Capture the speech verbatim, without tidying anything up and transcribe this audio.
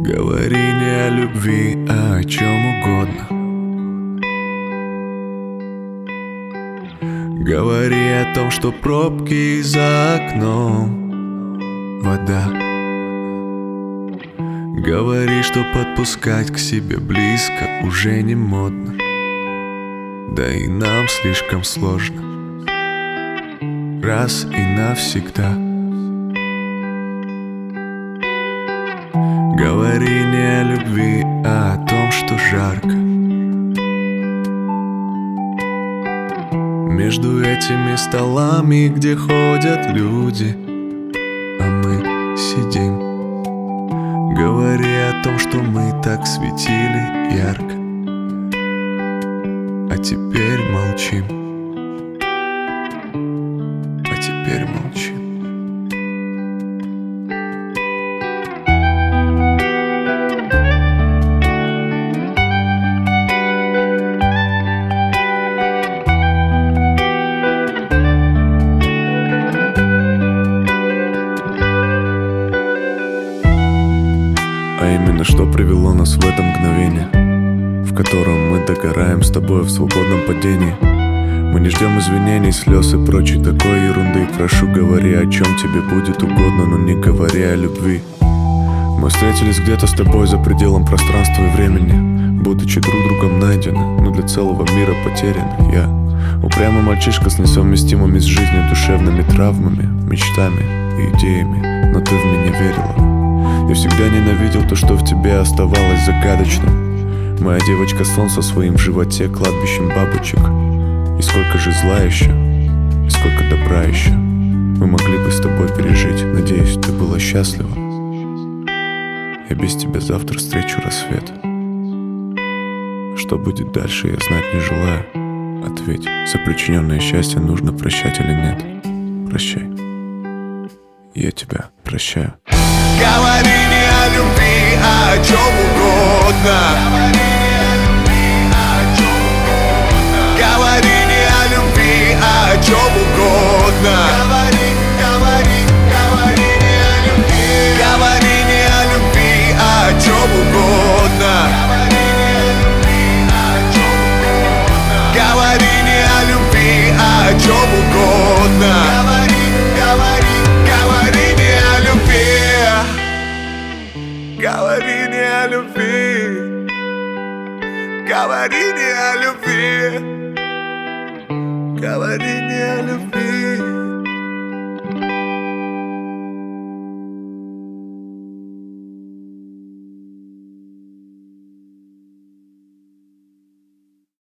Говори не о любви, а о чем угодно. Говори о том, что пробки за окном, вода. Говори, что подпускать к себе близко уже не модно, да и нам слишком сложно раз и навсегда. Говори не о любви, а о том, что жарко. Между этими столами, где ходят люди, а мы сидим. Говори о том, что мы так светили ярко, а теперь молчим. А теперь молчим. А именно что привело нас в это мгновение, в котором мы догораем с тобой в свободном падении. Мы не ждем извинений, слез и прочей такой ерунды. Прошу, говори, о чем тебе будет угодно, но не говори о любви. Мы встретились где-то с тобой за пределом пространства и времени, будучи друг другом найдены, но для целого мира потеряны. Я упрямый мальчишка с несовместимыми с жизнью душевными травмами, мечтами и идеями, но ты в меня верила. Я всегда ненавидел то, что в тебе оставалось загадочным. Моя девочка солнце в своем животе кладбищем бабочек. И сколько же зла еще, и сколько добра еще мы могли бы с тобой пережить. Надеюсь, ты была счастлива. Я без тебя завтра встречу рассвет. Что будет дальше, я знать не желаю. Ответь, за причиненное счастье нужно прощать или нет? Прощай. Я тебя прощаю. Говори не о любви, а о чем угодно. Говори не о любви, а о чем угодно. Говори, говори, говори не о любви. Говори не о любви, а о чем угодно. Говори не о любви, а о чем угодно. Говори, говори, говори не о любви. Говори не о любви. Говори не о любви. Говори не о любви.